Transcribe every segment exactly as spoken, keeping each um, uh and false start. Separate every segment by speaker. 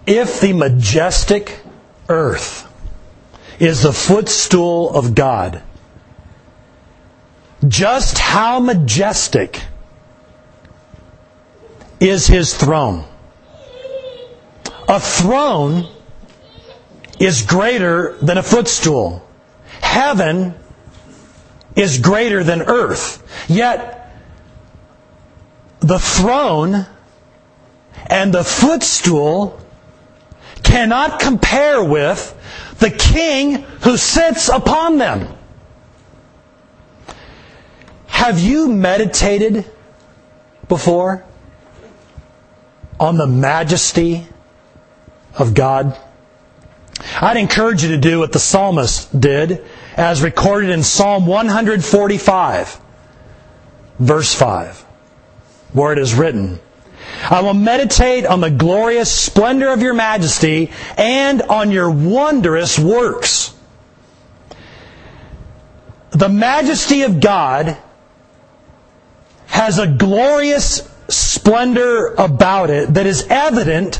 Speaker 1: If the majestic earth is the footstool of God, just how majestic is His throne? A throne is greater than a footstool. Heaven is greater than earth. Yet, the throne and the footstool cannot compare with the King who sits upon them. Have you meditated before on the majesty of God? I'd encourage you to do what the psalmist did, as recorded in Psalm one forty-five, verse five, where it is written, I will meditate on the glorious splendor of your majesty and on your wondrous works. The majesty of God has a glorious splendor about it that is evident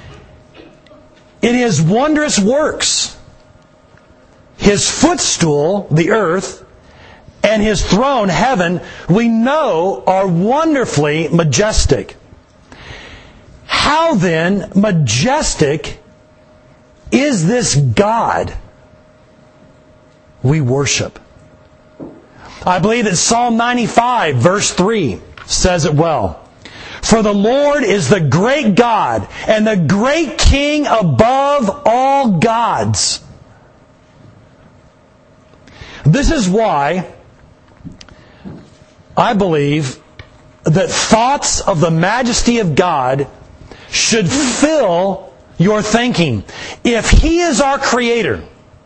Speaker 1: in His wondrous works. His footstool, the earth, and His throne, heaven, we know are wonderfully majestic. How then majestic is this God we worship? I believe that Psalm ninety-five, verse three, says it well. For the Lord is the great God and the great King above all gods. This is why I believe that thoughts of the majesty of God should fill your thinking. If He is our Creator,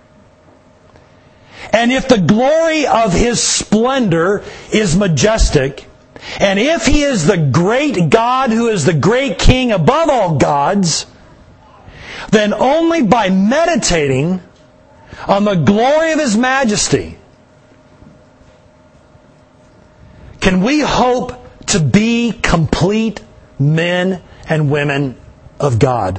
Speaker 1: and if the glory of His splendor is majestic, and if He is the great God who is the great King above all gods, then only by meditating on the glory of His majesty can we hope to be complete men and women of God.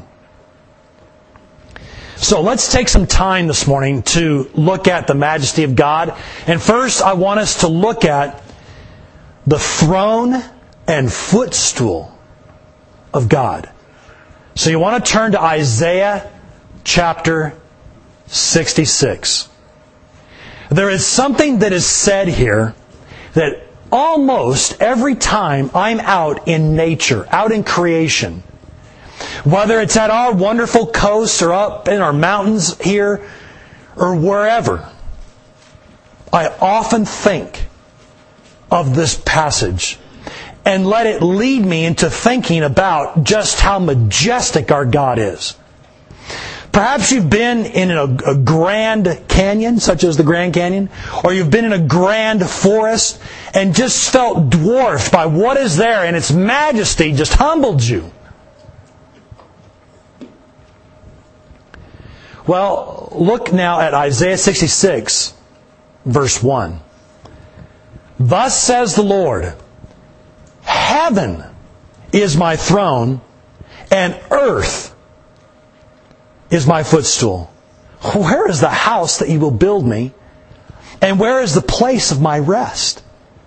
Speaker 1: So let's take some time this morning to look at the majesty of God. And first I want us to look at the throne and footstool of God. So you want to turn to Isaiah chapter sixty-six. There is something that is said here that almost every time I'm out in nature, out in creation, whether it's at our wonderful coast or up in our mountains here or wherever, I often think of this passage and let it lead me into thinking about just how majestic our God is. Perhaps you've been in a, a grand canyon, such as the Grand Canyon, or you've been in a grand forest and just felt dwarfed by what is there, and its majesty just humbled you. Well, look now at Isaiah sixty-six, verse one. Thus says the Lord, Heaven is my throne, and earth is my footstool. Where is the house that you will build me? And where is the place of my rest?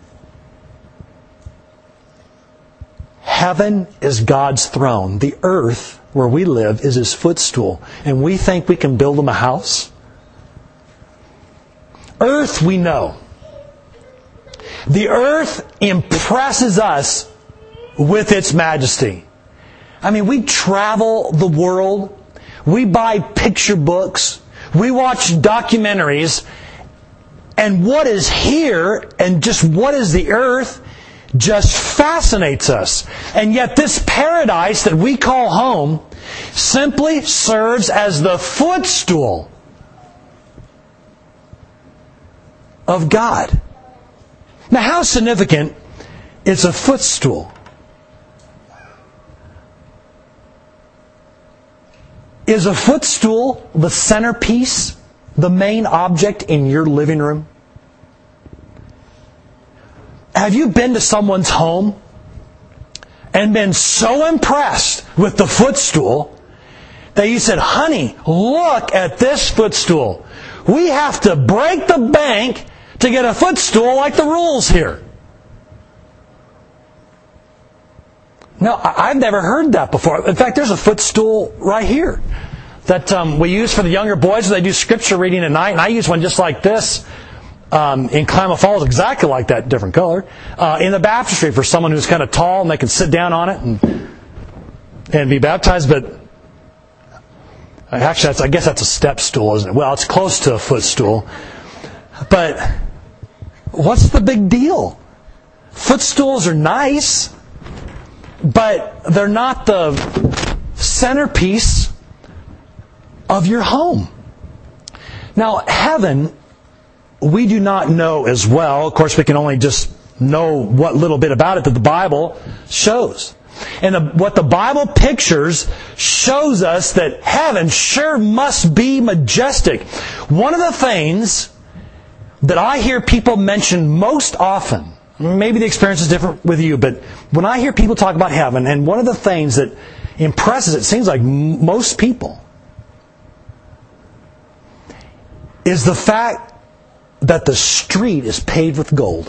Speaker 1: Heaven is God's throne. The earth where we live is His footstool. And we think we can build Him a house? Earth, we know. The earth impresses us with its majesty. I mean, we travel the world. We buy picture books. We watch documentaries. And what is here and just what is the earth just fascinates us. And yet this paradise that we call home simply serves as the footstool of God. Now, how significant is a footstool? Is a footstool the centerpiece, the main object in your living room? Have you been to someone's home and been so impressed with the footstool that you said, honey, look at this footstool. We have to break the bank to get a footstool like the rules here. No, I've never heard that before. In fact, there's a footstool right here that um, we use for the younger boys when they do scripture reading at night. And I use one just like this um, in Klamath Falls, exactly like that, different color, uh, in the baptistry for someone who's kind of tall and they can sit down on it and and be baptized. But actually, that's, I guess that's a step stool, isn't it? Well, it's close to a footstool. But what's the big deal? Footstools are nice, but they're not the centerpiece of your home. Now, heaven, we do not know as well. Of course, we can only just know what little bit about it that the Bible shows. And the, what the Bible pictures shows us that heaven sure must be majestic. One of the things that I hear people mention most often, maybe the experience is different with you, but when I hear people talk about heaven, and one of the things that impresses, it seems like most people, is the fact that the street is paved with gold.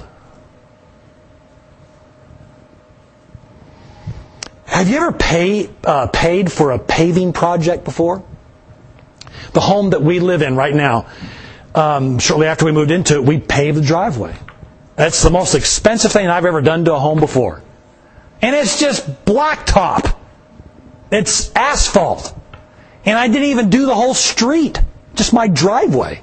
Speaker 1: Have you ever pay, uh, paid for a paving project before? The home that we live in right now, um, shortly after we moved into it, we paved the driveway. That's the most expensive thing I've ever done to a home before. And it's just blacktop. It's asphalt. And I didn't even do the whole street, just my driveway.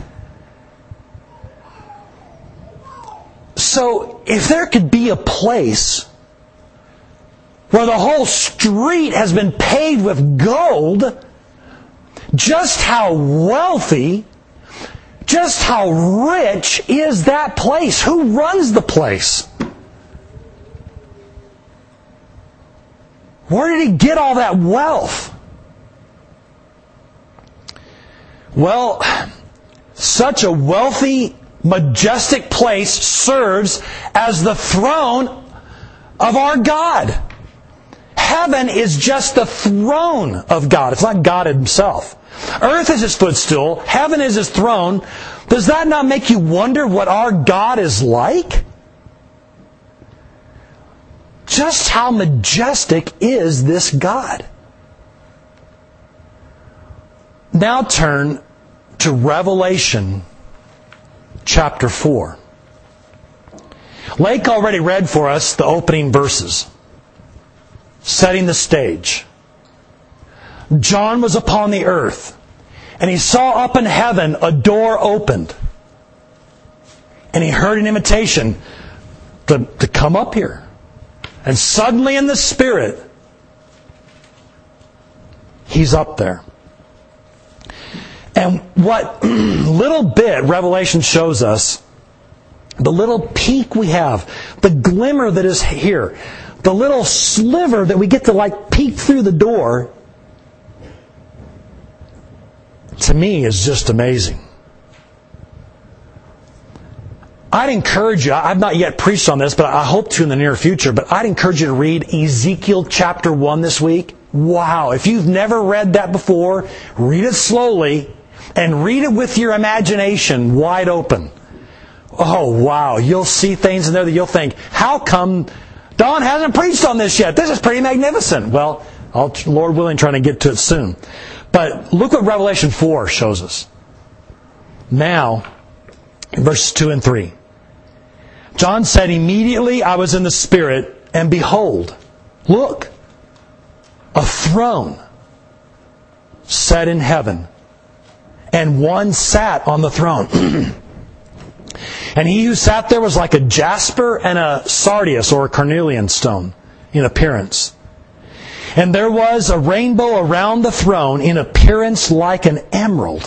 Speaker 1: So, if there could be a place where the whole street has been paved with gold, just how wealthy, just how rich is that place? Who runs the place? Where did he get all that wealth? Well, such a wealthy, majestic place serves as the throne of our God. Heaven is just the throne of God. It's not God Himself. Earth is His footstool. Heaven is His throne. Does that not make you wonder what our God is like? Just how majestic is this God? Now turn to Revelation chapter four. Lake already read for us the opening verses, setting the stage. John was upon the earth, and he saw up in heaven a door opened. And he heard an invitation to, to come up here. And suddenly in the Spirit, He's up there. And what little bit Revelation shows us, the little peek we have, the glimmer that is here, the little sliver that we get to like peek through the door, to me is just amazing. I'd encourage you, I've not yet preached on this, but I hope to in the near future, but I'd encourage you to read Ezekiel chapter one this week. Wow, if you've never read that before, read it slowly and read it with your imagination wide open. Oh, wow, you'll see things in there that you'll think, how come Don hasn't preached on this yet? This is pretty magnificent. Well, I'll, Lord willing, trying to get to it soon. But look what Revelation four shows us. Now, in verses two and three. John said, immediately I was in the Spirit, and behold, look, a throne set in heaven, and one sat on the throne. And he who sat there was like a jasper and a sardius, or a carnelian stone, in appearance. And there was a rainbow around the throne, in appearance like an emerald.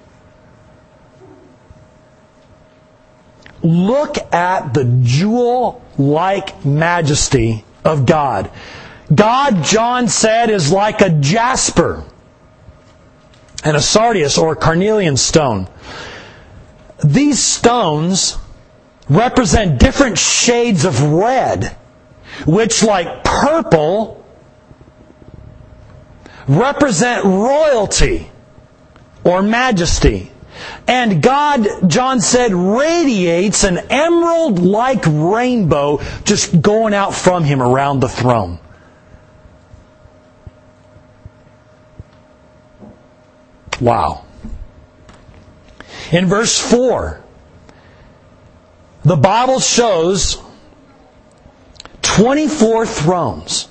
Speaker 1: Look at the jewel-like majesty of God. God, John said, is like a jasper and a sardius, or a carnelian stone. These stones represent different shades of red, which, like purple, represent royalty or majesty. And God, John said, radiates an emerald-like rainbow just going out from Him around the throne. Wow. In verse four, the Bible shows twenty-four thrones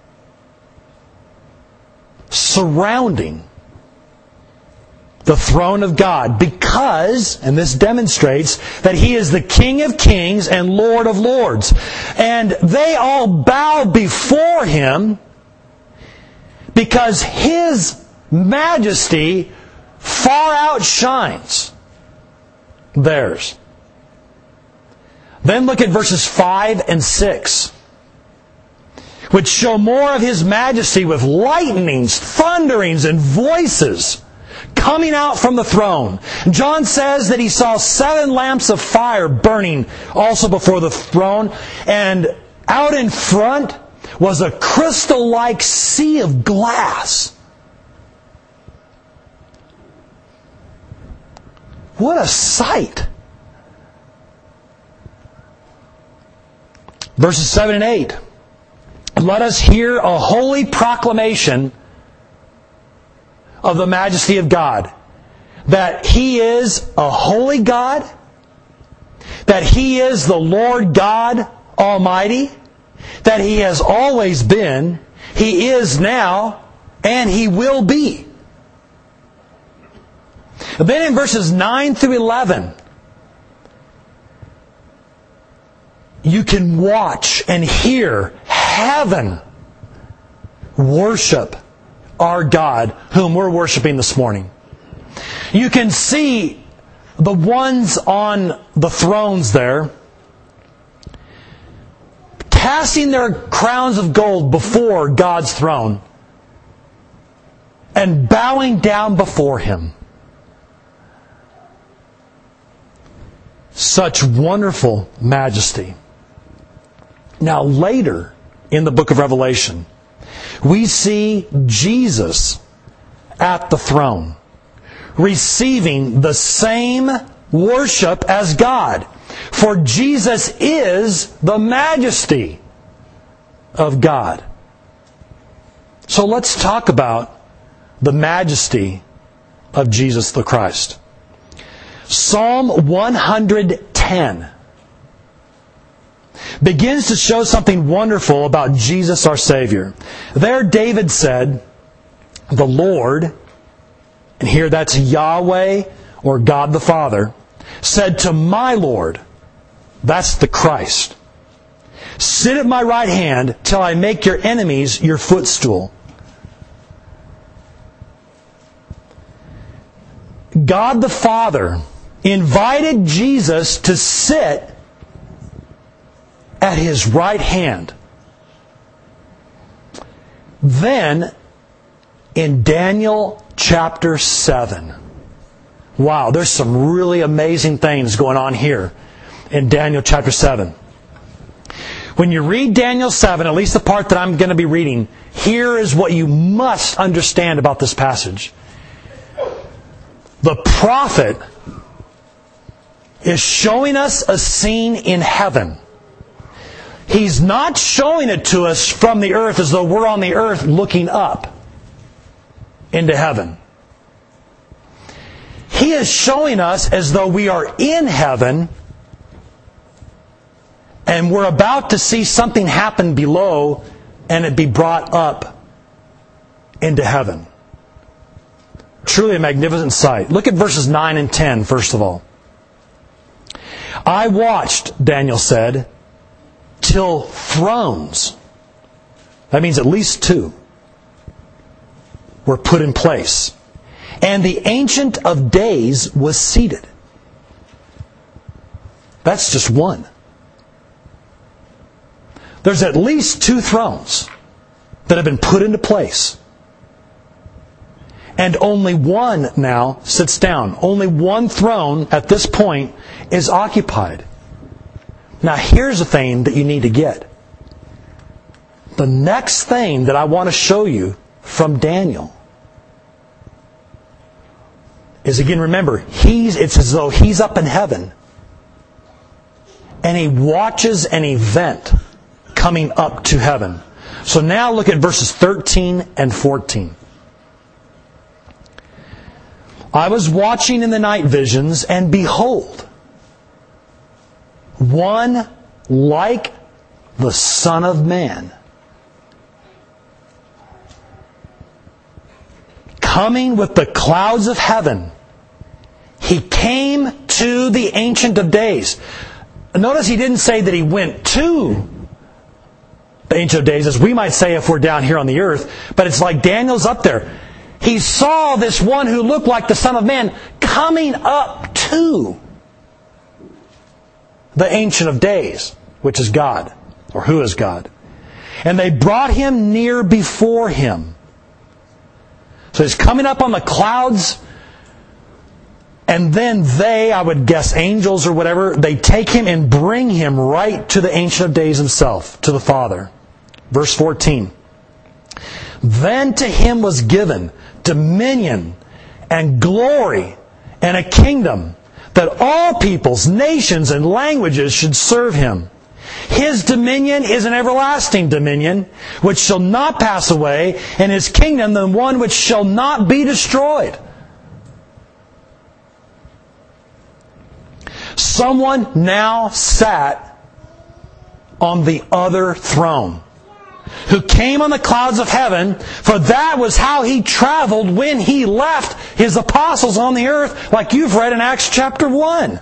Speaker 1: surrounding the throne of God, because, and this demonstrates, that He is the King of kings and Lord of lords. And they all bow before Him because His majesty far outshines theirs. Then look at verses five and six, which show more of His majesty with lightnings, thunderings, and voices coming out from the throne. John says that he saw seven lamps of fire burning also before the throne, and out in front was a crystal-like sea of glass. What a sight! Verses seven and eight. Let us hear a holy proclamation of the majesty of God. That He is a holy God. That He is the Lord God Almighty. That He has always been, He is now, and He will be. Then in verses nine through eleven, you can watch and hear heaven worship our God, whom we're worshiping this morning. You can see the ones on the thrones there casting their crowns of gold before God's throne and bowing down before Him. Such wonderful majesty. Now later in the book of Revelation, we see Jesus at the throne, receiving the same worship as God. For Jesus is the majesty of God. So let's talk about the majesty of Jesus the Christ. Psalm one hundred ten begins to show something wonderful about Jesus our Savior. There David said, the Lord, and here that's Yahweh or God the Father, said to my Lord, that's the Christ, sit at my right hand till I make your enemies your footstool. God the Father invited Jesus to sit at His right hand. Then, in Daniel chapter seven, wow, there's some really amazing things going on here in Daniel chapter seven. When you read Daniel seven, at least the part that I'm going to be reading, here is what you must understand about this passage. The prophet is showing us a scene in heaven. He's not showing it to us from the earth as though we're on the earth looking up into heaven. He is showing us as though we are in heaven and we're about to see something happen below and it be brought up into heaven. Truly a magnificent sight. Look at verses nine and ten, first of all. I watched, Daniel said, till thrones, that means at least two, were put in place. And the Ancient of Days was seated. That's just one. There's at least two thrones that have been put into place. And only one now sits down. Only one throne at this point is occupied. Now here's the thing that you need to get. The next thing that I want to show you from Daniel is, again, remember, he's it's as though he's up in heaven and he watches an event coming up to heaven. So now look at verses thirteen and fourteen. I was watching in the night visions, and behold, one like the Son of Man, coming with the clouds of heaven. He came to the Ancient of Days. Notice he didn't say that he went to the Ancient of Days, as we might say if we're down here on the earth. But it's like Daniel's up there. He saw this one who looked like the Son of Man coming up to the Ancient of Days, which is God, or who is God. And they brought him near before him. So he's coming up on the clouds, and then they, I would guess angels or whatever, they take him and bring him right to the Ancient of Days himself, to the Father. Verse fourteen. Then to him was given dominion and glory and a kingdom, that all peoples, nations, and languages should serve him. His dominion is an everlasting dominion, which shall not pass away, and his kingdom the one which shall not be destroyed. Someone now sat on the other throne, who came on the clouds of heaven, for that was how he traveled when he left his apostles on the earth, like you've read in Acts chapter one.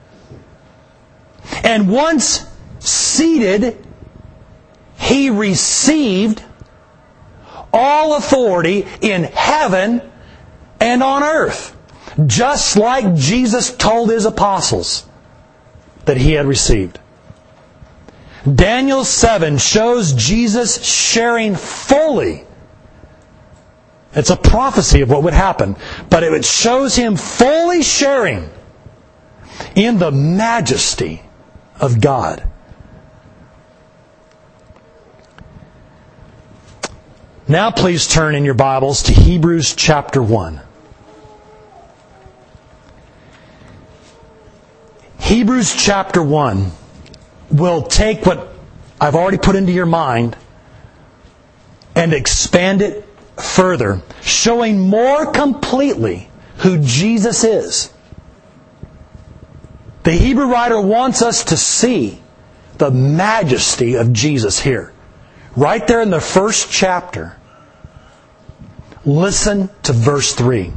Speaker 1: And once seated, he received all authority in heaven and on earth, just like Jesus told his apostles that he had received. Daniel seven shows Jesus sharing fully. It's a prophecy of what would happen, but it shows him fully sharing in the majesty of God. Now please turn in your Bibles to Hebrews chapter one. Hebrews chapter one will take what I've already put into your mind and expand it further, showing more completely who Jesus is. The Hebrew writer wants us to see the majesty of Jesus here. Right there in the first chapter. Listen to verse three.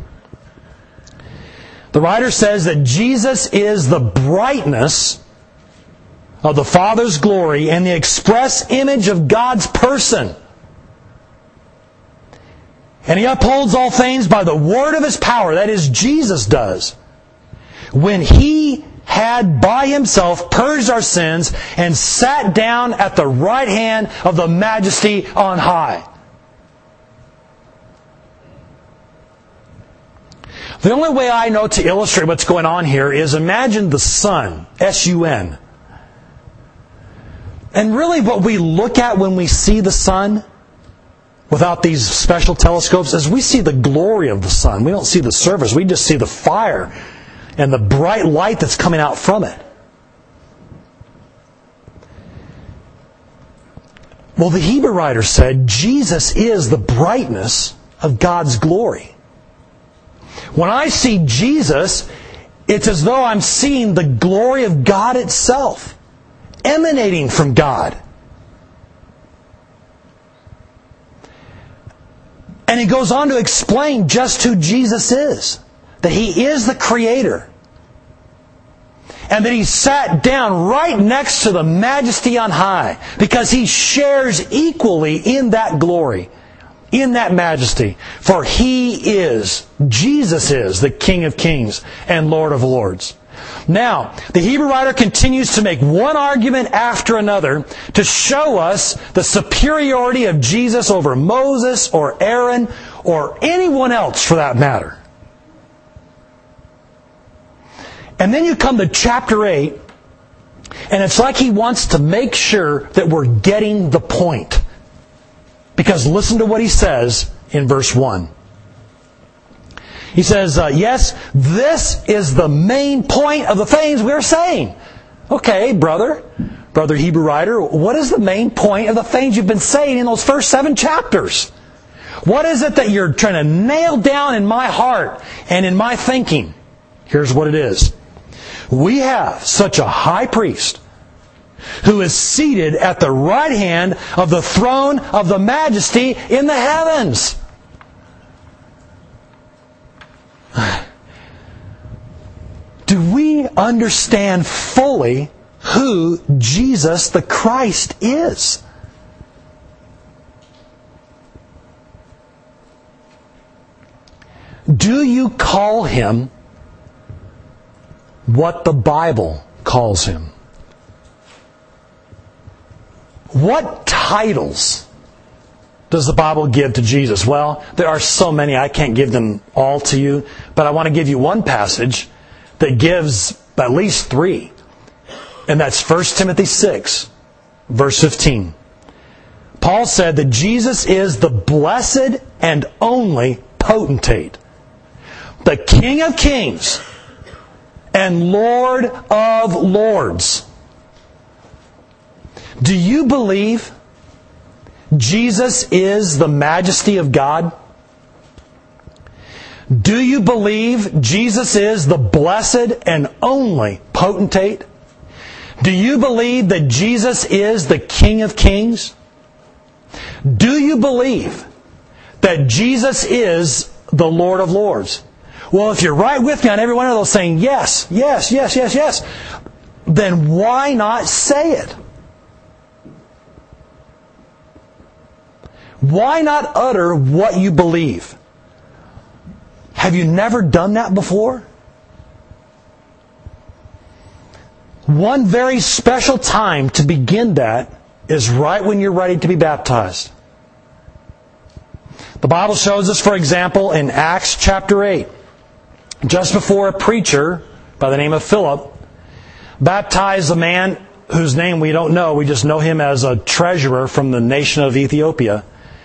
Speaker 1: The writer says that Jesus is the brightness of the Father's glory and the express image of God's person. And He upholds all things by the word of His power. That is, Jesus does. When He had by Himself purged our sins and sat down at the right hand of the Majesty on high. The only way I know to illustrate what's going on here is imagine the sun, S U N. And really what we look at when we see the sun, without these special telescopes, is we see the glory of the sun. We don't see the surface. We just see the fire and the bright light that's coming out from it. Well, the Hebrew writer said Jesus is the brightness of God's glory. When I see Jesus, it's as though I'm seeing the glory of God itself, emanating from God. And he goes on to explain just who Jesus is. That He is the Creator. And that He sat down right next to the Majesty on high. Because He shares equally in that glory. In that majesty. For He is, Jesus is, the King of Kings and Lord of Lords. Now, the Hebrew writer continues to make one argument after another to show us the superiority of Jesus over Moses or Aaron or anyone else for that matter. And then you come to chapter eight, and it's like he wants to make sure that we're getting the point. Because listen to what he says in verse one. He says, uh, yes, this is the main point of the things we're saying. Okay, brother, brother Hebrew writer, what is the main point of the things you've been saying in those first seven chapters? What is it that you're trying to nail down in my heart and in my thinking? Here's what it is. We have such a high priest who is seated at the right hand of the throne of the majesty in the heavens. Do we understand fully who Jesus the Christ is? Do you call Him what the Bible calls Him? What titles does the Bible give to Jesus? Well, there are so many, I can't give them all to you, but I want to give you one passage that gives at least three. And that's First Timothy six, verse fifteen. Paul said that Jesus is the blessed and only potentate, the King of kings and Lord of lords. Do you believe Jesus is the majesty of God? Do you believe Jesus is the blessed and only potentate? Do you believe that Jesus is the King of kings? Do you believe that Jesus is the Lord of lords? Well, if you're right with me on every one of those saying yes, yes, yes, yes, yes, then why not say it? Why not utter what you believe? Have you never done that before? One very special time to begin that is right when you're ready to be baptized. The Bible shows us, for example, in Acts chapter eight, just before a preacher by the name of Philip baptized a man whose name we don't know, we just know him as a treasurer from the nation of Ethiopia.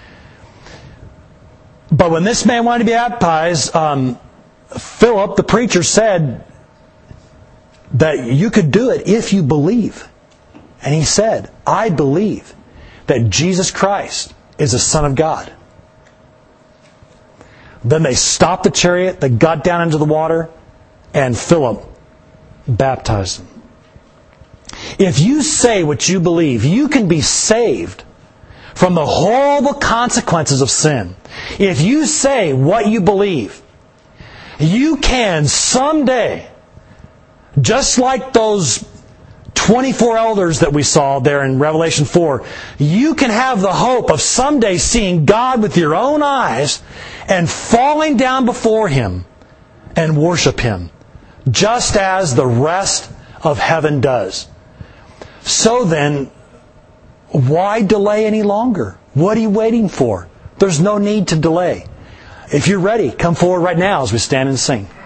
Speaker 1: But when this man wanted to be baptized, um, Philip, the preacher, said that you could do it if you believe. And he said, I believe that Jesus Christ is the Son of God. Then they stopped the chariot, they got down into the water, and Philip baptized him. If you say what you believe, you can be saved from the horrible consequences of sin. If you say what you believe, you can someday, just like those twenty-four elders that we saw there in Revelation four, you can have the hope of someday seeing God with your own eyes and falling down before Him and worship Him, just as the rest of heaven does. So then, why delay any longer? What are you waiting for? There's no need to delay. If you're ready, come forward right now as we stand and sing.